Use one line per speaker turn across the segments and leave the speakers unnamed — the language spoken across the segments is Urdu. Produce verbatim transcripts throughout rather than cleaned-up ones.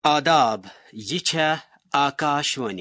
آداب یہ چھا آکاشوانی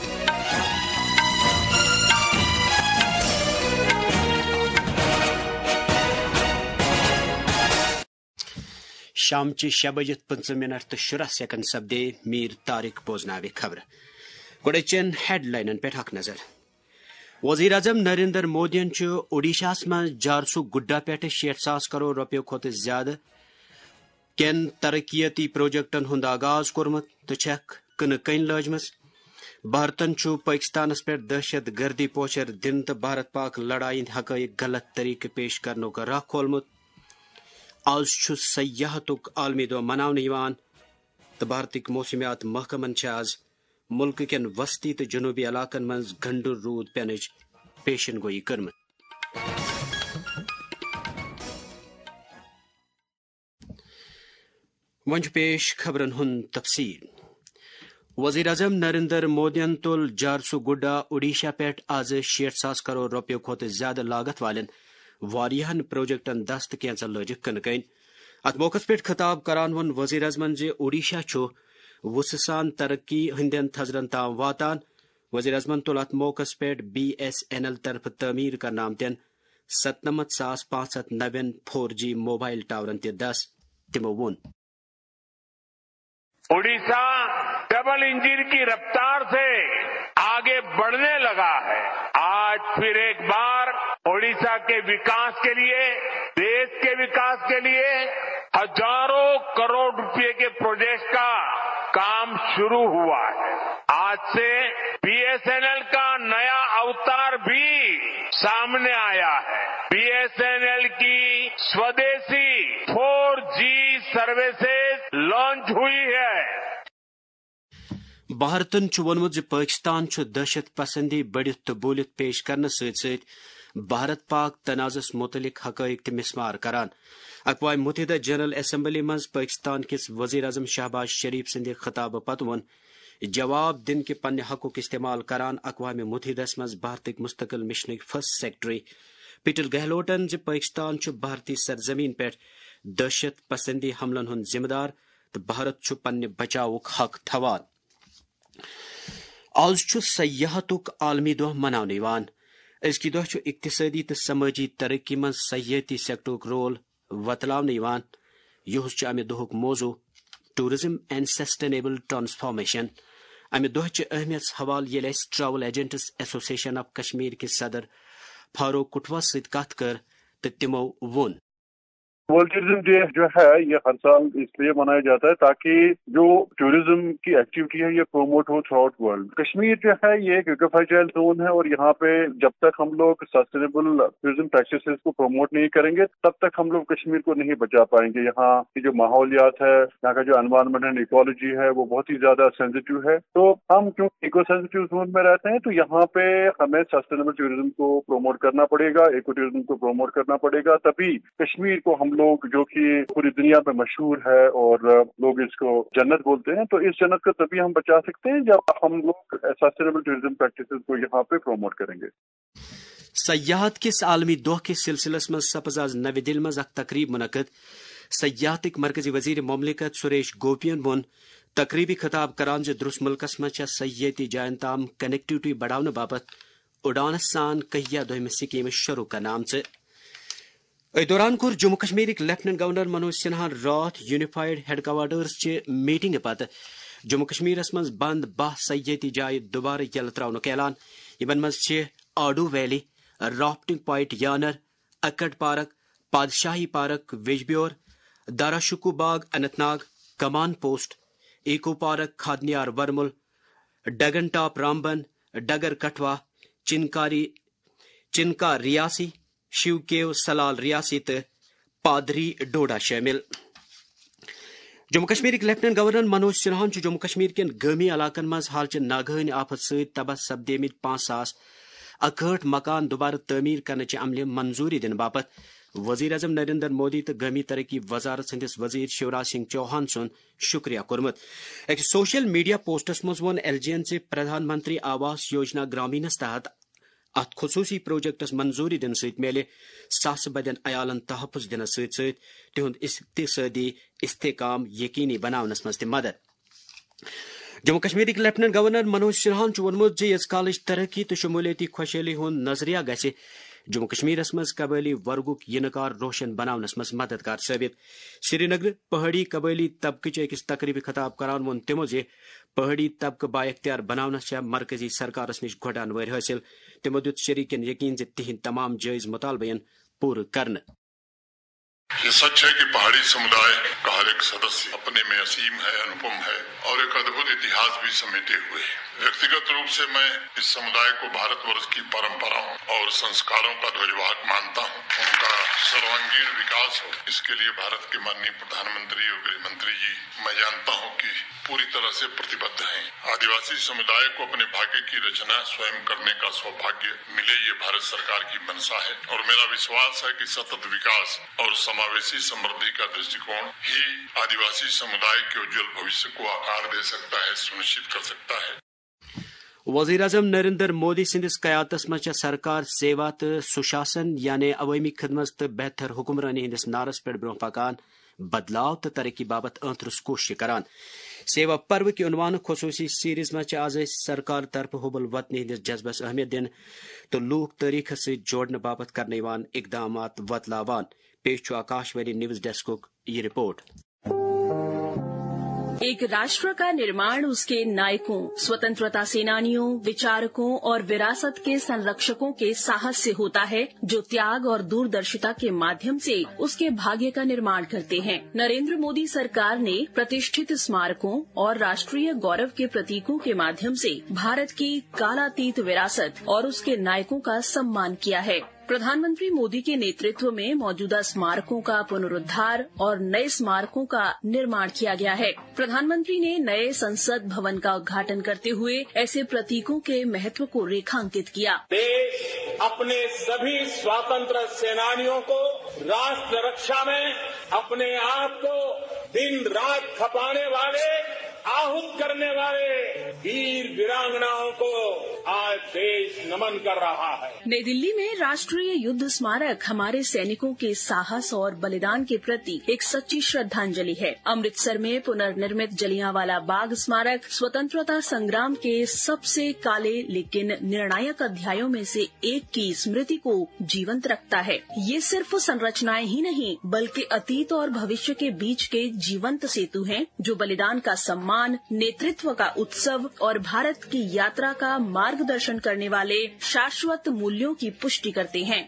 شام چی شے بجت پنچہ منٹ تو شرہ سیکنڈ سپدے میر طارق بوزناوی خبر گوڑچن ہیڈ لائنن پہ اخ نظر وزیر اعظم نریندر مودین اوڈیشہ من جارسو گڈا پہ شیٹ ساس کروڑ روپیو کھت زیادہ کین ترقیتی پروجیکٹن ہند آغاز کورمت تو چھک کن کن لجمز بھارتن پاکستانس پہ دہشت گردی پوچر دن تو بھارت پاک لڑائی حقائق غلط طریقہ پیش کرنو کا راہ کھولمت آز سیاحتک عالمی دہ منانے تو بھارتک موسمیات محکمن آز ملک کین وسطی تو جنوبی علاقن من گنڈر رود پینچ پیشن گوئی کرمت ونج پیش خبرن ہند تفصیل وزیر اعظم نریندر مودین تل جارسو گڈا اوڈیشہ پہ آز شیٹ ساس کروڑ روپیو کھت زیادہ لاگت والن واریاہن پروجیکٹن دست کینچہ لجک کن کن ات موقع پہ خطاب کران ون وزیر اعظمن زِ اوڈیشہ چھ وسسان ترقی ہندین تھزرن تام واتان وزیر اعظمن تل ات موقع پہ بی ایس این ایل طرف تعمیر کرنا آمتین ستنمت ساس پانچ ہتھ نوین فور جی موبائل ٹاورن تہ دس تمو وون
اڑیسہ ڈبل انجن کی رفتار سے آگے بڑھنے لگا ہے. آج پھر ایک بار اڑیسہ کے وکاس کے لیے دیش کے وکاس کے لیے ہزاروں کروڑ روپے کے پروجیکٹ کا کام شروع ہوا ہے. آج سے بی ایس این ایل کا نیا اوتار بھی سامنے آیا ہے. بی ایس این ایل کی سودیسی فور جی سروسز لانچ ہوئی ہے.
بھارتن وونمت پاکستان دہشت پسندی بڑھت تو بولت پیش کرنے ست ست بھارت پاک تنازعس متعلق حقائق تہ مسمار کران. اقوام متحدہ جنرل اسمبلی مز پاکستان کس وزیر اعظم شہباز شریف سند خطاب پتہ ون جواب دن کے پنہ حقوق استعمال کران اقوام متحدہ مز بھارتک مستقل مشنک فرسٹ سیکرٹری پیٹر گہلوٹن زِ پاکستان بھارتی سرزمین پہ دہشت پسندی حملن ہند ذمہ دار تو بھارت پنہ بچاؤک حق تھوان. آز سیاحتک عالمی دہ منانے ازکہ دہ اقتصادی تو سماجی ترقی من سیاحتی سیکٹرک رول وتلانے یہ امہ دہک موضوع ٹورزم اینڈ سسٹینیبل ٹرانسفارمیشن. امہ دہ اہمیت حوالہ یل اس travel agents association of Kashmir کے صدر فاروق کٹوا ست کت کر تو تمو وون
ورلڈ ٹورزم ڈے جو ہے یہ ہر سال اس لیے منایا جاتا ہے تاکہ جو ٹورزم کی ایکٹیویٹی ہے یہ پروموٹ ہو تھرو آؤٹ ورلڈ. کشمیر جو ہے یہ ایک ایکوفرائل زون ہے اور یہاں پہ جب تک ہم لوگ سسٹینیبل ٹورزم پریکٹسز کو پروموٹ نہیں کریں گے تب تک ہم لوگ کشمیر کو نہیں بچا پائیں گے. یہاں کی جو ماحولیات ہے یہاں کا جو انوائرمنٹ اینڈ ایکولوجی ہے وہ بہت ہی زیادہ سینسیٹیو ہے. تو ہم کیوں ایکو سینسیٹیو زون میں رہتے ہیں تو یہاں پہ ہمیں سسٹینیبل ٹورزم کو پروموٹ کرنا پڑے گا, ایکو ٹورزم کو پروموٹ کرنا پڑے گا, تبھی کشمیر کو ہم لوگ جو کہ پوری دنیا میں مشہور ہے اور لوگ اس کو جنت بولتے ہیں تو اس جنت کو تبھی ہم بچا سکتے ہیں جب ہم لوگ سسٹینیبل ٹورزم پریکٹسز کو یہاں پہ پروموٹ کریں گے.
سیاحت کس عالمی دہ کے سلسلس من سپز آز نو دل مز اخ تقریب منعقد. سیاحتک مرکزی وزیر مملکت سریش گوپین وون تقریبی خطاب کران زِ درس ملکس مز سیاحتی جائن تام کنیکٹیوٹی بڑھاؤ باپت اڑانس سان کہیا دہم سکیم شروع کرنا آمژ. ات دوران کور جموں کشمیر لیفٹنٹ گورنر منوج سنہا رات یونیفائڈ ہیڈ کوارٹرز چہ میٹنگ پتہ جموں کشمیر مز بند بہ سیاحتی جائیں دوبارہ یل ترونک اعلان. یمن مز آڈو ویلی, رافٹنگ پوائنٹ یانر, اکٹ پارک, پادشاہی پارک ویجبیور, Dara Shikoh Bagh Anantnag, Kaman post, eco park Khadniyar ورمل, ڈگن ٹاپ رامبن, ڈگر کٹھوا, چنکاری چنکا ریاسی, شیو کیو سلال ریاسی تو پادری ڈوڈا شامل. جموں کشمیر لیفٹنٹ گورنر منوج سنہا جموں کشمیر کین گامی علاقن مز حالچہ ناگہانی آفت ست تباہ سپدیمت پانچ ساس اکہٲٹھ مکان دوبارہ تعمیر کرنے عملہ منظوری دن باپت وزیر اعظم نریندر مودی تو گامی ترقی وزارت سندس وزیر شیوراج سنگھ چوہان سن شکریہ کورمت. ایک سوشل میڈیا پوسٹس مز وون ایل جی این سے پردھان منتری آواس یوجنا گرامینس تحت ات خصوصی پروجیکٹس منظوری دن ست میلے ساس بدین عیالن تحفظ دنس ست ست تہند اقتصادی استحکام یقینی بناونس مز تہ مدد. جموں کشمیر لیفٹنٹ گورنر منوج سنہاہن وونمت یس کالچ ترقی تو شمولیتی خوشحالی ہند نظریہ گژھِ جموں کشمیرس مز قبائلی ورگک ینکار روشن بناونس مز مددگار ثابت. سری نگر پہاڑی قبائلی طبقہ اکس تقریبی خطاب کران وون تمو زِ پہاڑی طبقہ با اختیار بناونس مرکزی سرکارس نش گۄڈان وٲرۍ حٲصِل. تمو دیُت شریکن یقین زِ تہند تمام جائز مطالبہ پورٕ کرنہٕ.
یہ سچ ہے کہ پہاڑی سمدائے کا ہر ایک سدسیہ اپنے میں عظیم ہے، انوپم ہے اور ایک ادبھت اتہاس بھی سمیٹے ہوئے ہے. ویکتیگت روپ سے میں اس سمدائے کو بھارت ورش کی پرمپراؤں اور سنسکاروں کا دھوجواہک مانتا ہوں. ان کا سروانگین وکاس ہو، اس کے لیے بھارت کے ماننی پردھان منتری اور گृہ منتری جی میں جانتا ہوں کہ پوری طرح سے پرتبدھ ہیں. آدیواسی سمدائے کو اپنے بھاگیہ کی رچنا سوئم کرنے کا سوبھاگیہ ملے، یہ بھارت سرکار کی منشا ہے اور میرا وشواس ہے کہ ستت وکاس اور سماویشی سمردھی کا درشٹیکون ہی آدیواسی سمدائے کے اجول بھوشیہ کو آکار دے سکتا ہے، سنشچت کر سکتا ہے.
وزیر اعظم نریندر مودی سندس قیادتس مز سرکار سیوا تو سشاسن یعنی عوامی خدمت تو بہتر حکمرانی ہندس نعرس پہ برو پکان، بدلاؤ تو ترقی بابت انترس کوشش کران. سیوا پرو کے عنوان خصوصی سیریز مز آز سرکار طرف حب الوطنی ہندس جذبس اہمیت دن تو لوک تاریخ ست جوڑنے بابت کرنے اقدامات وتلاوان. پیش آکاشوانی نیوز ڈیسک یہ رپورٹ.
ایک راشٹر کا نرمان اس کے نائکوں، سوتنترتا سینانیوں، وچارکوں اور وراثت کے سنرکشکوں کے ساہس سے ہوتا ہے جو تیاگ اور دوردرشتا کے مادھیم سے اس کے بھاگیہ کا نرمان کرتے ہیں. نریندر مودی سرکار نے پرتشٹھت اسمارکوں اور راشٹریہ گورو کے پرتیکوں کے مادھیم سے بھارت کی کالاتیت وراثت اور اس کے نائکوں کا سمان کیا ہے. پردھان منتری مودی کے نیترتو میں موجودہ اسمارکوں کا پنرودھار اور نئے اسمارکوں کا نرمان کیا گیا ہے. پردھان منتری نے نئے سنسد بھون کا ادگھاٹن کرتے ہوئے ایسے پرتیکوں کے مہتو کو ریکھانکت کیا.
دیش اپنے سبھی سواتنتر سینانیوں کو راشٹر رکشا میں اپنے آپ کو دن رات کھپانے والے، آہت کرنے والے ویر ویرانگناؤں کو آج دیش نمن کر رہا ہے.
نئی دلی میں راشٹریہ یدھ اسمارک ہمارے سینکوں کے ساہس اور بلیدان کے پرتی ایک سچی شردھانجلی ہے. امرتسر میں پنرنرمت جلیاں والا باغ اسمارک سوتنترتا سنگرام کے سب سے کالے لیکن نرنایک ادھیایوں میں سے ایک کی اسمرتی کو جیونت رکھتا ہے. یہ صرف سنرچنائیں ہی نہیں بلکہ اتیت اور بھوشیہ کے بیچ کے جیونت سیتو ہیں جو بلیدان کا سمان، نیترتو کا اتسو اور بھارت کی یاترا کا مارگ درشن کرنے والے شاشوت مولیوں کی پشٹی کرتے ہیں.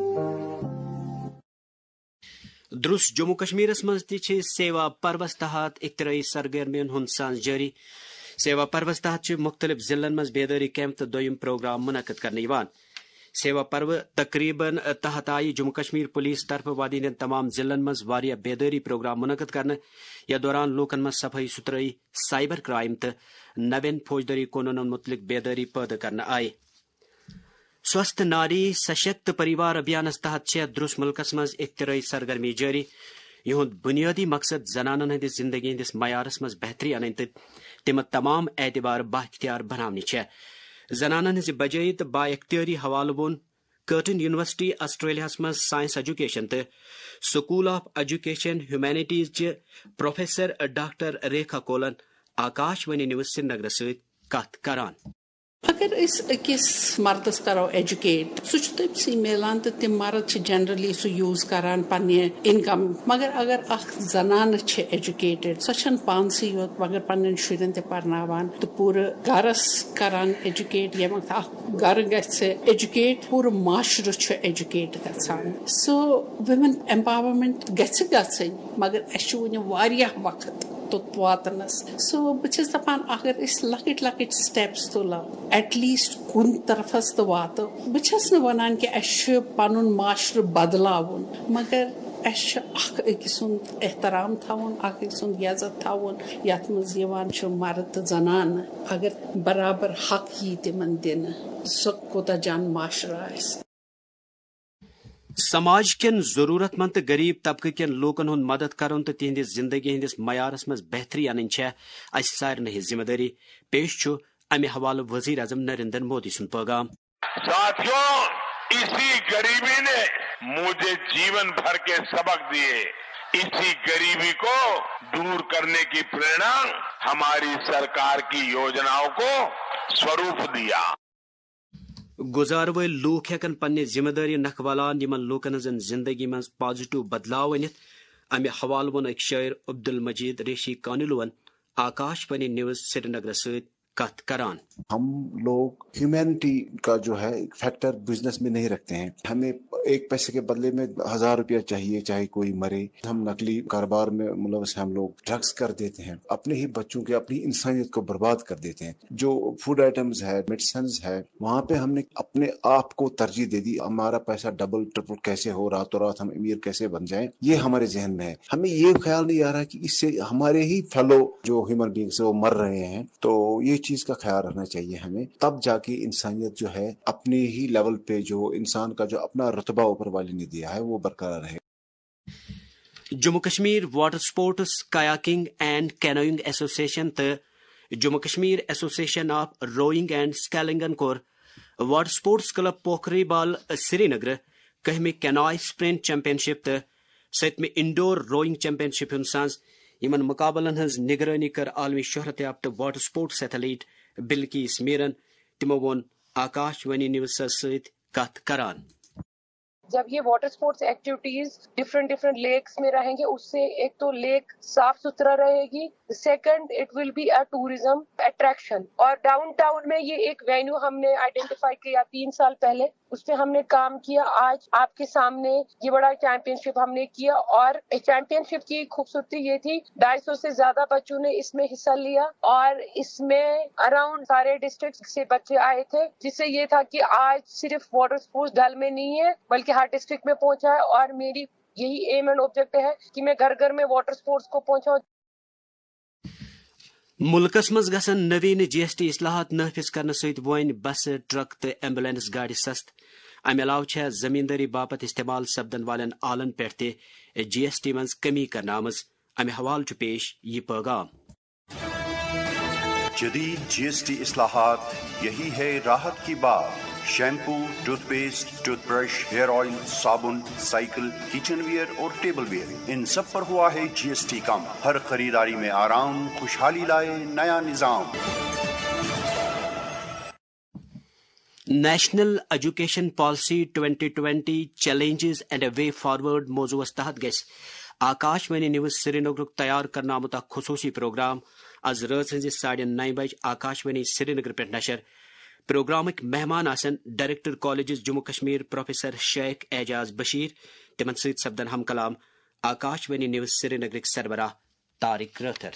درس جموں کشمیر مز تہ سیوا پروس تحت اختراعی سرگرمین ہند سانز جاری. سیوا پروس تحت مختلف ضلع مز بیداری کیمپ تو دویم پروگرام منعقد کرنے یوان. سیوا پرو تقریباً تحت آئی جموں کشمیر پولیس طرف وادی ہند تمام ضلع مز واریاہ بیداری پروگرام منعقد کرنے. یا دوران لوکن مز صفائی ستھرائی، سائبر کرائم تو نوین فوجداری قانون متعلق بیداری پیدا کرنے آئے. سوستھ ناری سشکت پریوار ابھیانس تحت درس ملکس مز اختراعی سرگرمی جاری. یہند بنیادی مقصد زنانن ہندس زندگی ہندس معیارس مز بہتری ان تو تم تمام اعتبار با اختیار بناونی چھ. زنانن ہز بجائی تو با اختیاری حوالہ وون کرٹن یونیورسٹی آسٹریلیا مز سائنس ایجوکیشن تو سکول آف ایجوکیشن ہیومینٹیز چہ پروفیسر ڈاکٹر ریکھا کولن آکاشوانی نیوز سری نگر ست کت کران.
اگر اس اکس مردس کرو ایجوکیٹ سہ تم سی ملان تو تم مرد جنرلی سہ یوز کران پنہ انکم. مگر اگر اخ زنان ایجوکیٹڈ سہ پانسی یوت مگر پنن شرین تہ پرناوان تو پورٕ گرس کران ایجوکیٹ. یم گر گژھِ ایجوکیٹ پورٕ معاشرٕ ایجوکیٹ گژھان. سو ویمن ایمپاورمنٹ گژھِ گژھٕنۍ مگر اسہِ چھُ وُنہِ واریاہ وقت توٚت واتنس. سو بہٕ چھس دپان اگر أسۍ لۄکٕٹۍ لۄکٕٹۍ سٹیپس تُلو ایٹ لیسٹ کُن طرفس تہِ واتو. بہٕ چھس نہٕ ونان کہِ اسہِ چھُ پنُن معاشرٕ بدلاوُن مگر اسہِ چھُ اکھ أکۍ سُنٛد احترام تھاوُن، اکھ أکۍ سُنٛد عزت تھاوُن یتھ منٛز یِوان چھُ مرد تہٕ زنانہٕ. اگر برابر حق یی تِمن دِنہٕ سُہ کوتاہ جان معاشرٕ آسہِ.
سماج کن ضرورت مند تو غریب طبقہ کن لوکن ہند مدد کرن تو تہندس زندگی ہندس معیارس مز بہتری ان اس سارے ہز ذمہ داری. پیش چھ امہ حوالہ وزیر اعظم نریندر مودی سن پیغام.
ساتھیوں، اسی غریبی نے مجھے جیون بھر کے سبق دیے. اسی غریبی کو دور کرنے کی پریرنا हमारी सरकार की योजनाओं को स्वरूप दिया।
गुजार वल लूक हेकन पन्ने जिम्मेदारी नखवालान यमन लूकन हजन जिंदगी में पॉजिटिव बदलाव अनित अमे हवाल वन एक शायर अब्दुल मजीद रेशी कानुलवन आकाशवाणी न्यूज श्रीनगर सहित कत करान।
हम लोग ह्यूमैनिटी का जो है फैक्टर बिजनेस में नहीं रखते हैं। हमें एक पैसे के बदले में हजार रुपया चाहिए चाहे कोई मरे। हम नकली कारोबार में मुलवस हम लोग ड्रग्स कर देते हैं, अपने ही बच्चों के अपनी इंसानियत को बर्बाद कर देते हैं। जो फूड आइटम्स है, मेडिसिन है, वहाँ पे हमने अपने आप को तरजीह दे दी। हमारा पैसा डबल ट्रिपल कैसे हो, रातों रात हम अमीर कैसे बन जाएं, ये हमारे जहन में है। हमें ये ख्याल नहीं आ रहा कि इससे हमारे ही फेलो जो ह्यूमन बींग्स वो मर रहे हैं। तो ये चीज का ख्याल रखना चाहिए हमें, तब जाके इंसानियत जो है अपने ही लेवल पे जो इंसान का जो अपना रुतबा ऊपर वाले ने दिया है वो बरकरार रहे।
Jammu Kashmir water sports kayaking and canoeing association तो Jammu Kashmir association of rowing and स्केलिंगन कोर water sports club Pokhribal Srinagar कहमे कैनॉय स्प्रिंट चैंपियनशिप तो सतमे इंडोर रोइंग चैंपियनशिप सांस यमन मुकाबलन हज निगरानी कर आलमी शोहरत याफ्त वाटर स्पोर्ट्स एथलीट बिल्किस मीरन तिमो वोन आकाशवाणी न्यूज सहित कत करान।
जब ये water sports activities different different lakes में रहेंगे, उससे एक तो लेक साफ सुथरा रहेगी, second it will be a tourism attraction. और डाउनटाउन में ये एक वेन्यू हमने आइडेंटिफाई किया तीन साल पहले, उस पर हमने काम किया। आज आपके सामने ये बड़ा चैंपियनशिप हमने किया और चैंपियनशिप की खूबसूरती ये थी ढाई सौ से ज्यादा बच्चों ने इसमें हिस्सा लिया और इसमें अराउंड सारे डिस्ट्रिक्ट से बच्चे आए थे, जिससे ये था कि आज सिर्फ वाटर स्पोर्ट्स डल में नहीं है बल्कि हर डिस्ट्रिक्ट में पहुंचा है। और मेरी यही एम एंड ऑब्जेक्टिव है कि मैं घर घर में वाटर स्पोर्ट्स को पहुंचाऊं।
मुल्कस मज गसन नवीन जीएसटी इस्लाहात नाफिज करने सहित वन बस ट्रक तो एम्बुलेंस गाड़ी सस्त। अमे अलाव जमींदारी बापत इस्तेमाल सपदन वालन आलन पे जीएसटी मज कमी करना आमज। अमे हवाल पेश ये पैगाम।
जदीद जीएसटी इस्लाहात, यही है राहत की बात। Shampoo, toothpaste, toothbrush, hair oil, साबुन, साइकिल, किचन वियर और टेबल वियर, इन सब पर हुआ है जीएसटी कम। हर खरीदारी में आराम, खुशहाली लाए नया निजाम।
National education policy twenty twenty challenges and a way forward मौजूस तहत गस आकाशवाणी न्यूज श्रीनगर तैयार करना आमुता खुसूसी प्रोग्राम आज रात हज साढ़े नौ बज आकाशवाणी श्रीनगर पे नशर। प्रोग्रामिक मेहमान आसन director college Jammu Kashmir professor Sheikh Ejaz Bashir, तिमन सहित सपदन हम कलाम आकाशवाणी न्यूज श्रीनगर सरबराह तारिक रथर।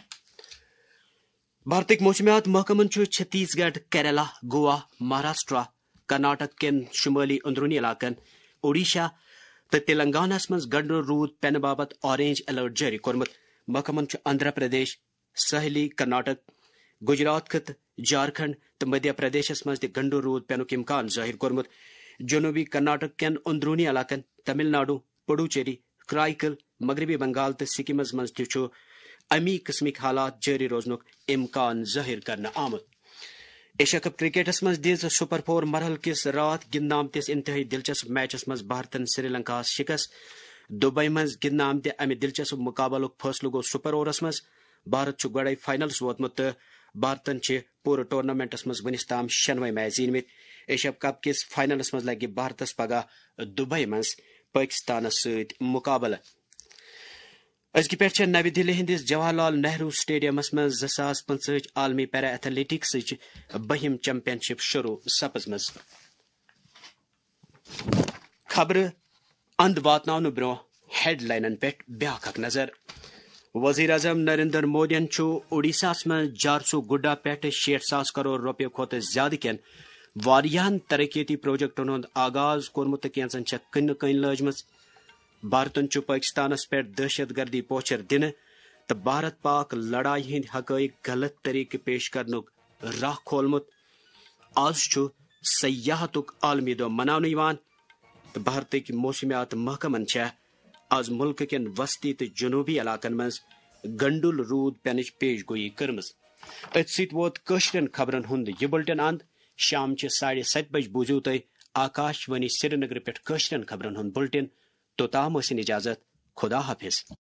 भारतीय मौसमियात महकमन छत्तीसगढ़, केरला, गोवा, महाराष्ट्र, कर्नाटक केन शुमाली अंदरूनी इलाकन, ओडिशा तो तेलंगाना मज गंडो रूद पेन बाबत ऑरेंज अलर्ट जारी कोरमत। महकमन आंध्र प्रदेश, सहेली, कर्नाटक, गुजरात खत, झारखंड तो मध्य प्रदेश मज गंडो रूद पेनुक इम्कान जाहिर कोरमत। जनूबी कर्नाटक केन अंदरूनी इलाकन, तमिलनाडु, पुडुचेरी, क्राइकल, मगरबी बंगाल तो सिक्किम मज तु अमी किस्मिक हालात जारी रोजनुक इम्कान जाहिर करना आमद। एशिया कप क्रिकेटस मज दिज सुपर फोर मरहल किस रात गिंदन आमतिस इंतहाई दिलचस्प मैचस मज भारतन श्रीलंका शिकस्त। दुबई मज गिंदन आमत अमि दिलचस्प मुकाबलुक फैसलु गो सुपर ओवरस मज। भारत गड़े फाइनल्स वोतमुत तो भारतन पूरे टूर्नामेंटस मज वनिस ताम शनवे मैच जीनमित। एशिया कप किस फाइनल्स मज लगे भारतस पगह दुबई मज पाकिस्तान सत मुकाबल। अजक पे नवी दिल्ली हंदिस जवाहरलाल नेहरू स्टेडियमस मज जसास पंच आलमी पैरा एथलेटिक्स बहिम चैंपियनशिप शुरू सपजमज। खबर अंद वातन ब्रो हेडलाइन पे ब्याख नजर। वजीर अजम नरेंद्र मोदियन ओडिशा मज जारसू गुड्डा पे शेठ सास करोड़ रुपये खोत ज्यादा केन वारियाहन तरक्याती प्रोजेक्टन हुंद आगाज कोरमुत कैंसन कन कन लजमज। भारतन पाकिस्तानस पे दहशत गर्दी पोचर दिन तो भारत पाक लड़ाई हिंद हकैक गलत तरीके पेश करनुक राह खोलमुत। आज सयाहतुक आलमी दो मनावन तो भारत मौसमियात महकमन आज मुल्क केन वस्ती तो जनूबी इलाकन मज गंडुल रूद पेनच पेश गोई कर्मज। अत सत वोत कशरन खबरन हुंद यह बुलेटिन अंद। शाम साढ़े सत बज बूझू तुम आकाशवाणी श्रीनगर पे कशरन खबरन हुंद बुलेटिन। तो ताम इजाजत, खुदा हाफिज।